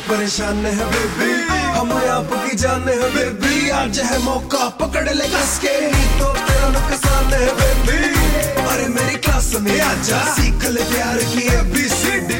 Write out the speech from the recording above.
परेशान है बेबी, हम आपकी जान है बेबी, आज है मौका पकड़ ले कस के, तो तेरा नुकसान है बेबी, अरे मेरी क्लास में आजा, सीख ले प्यार की ABCD।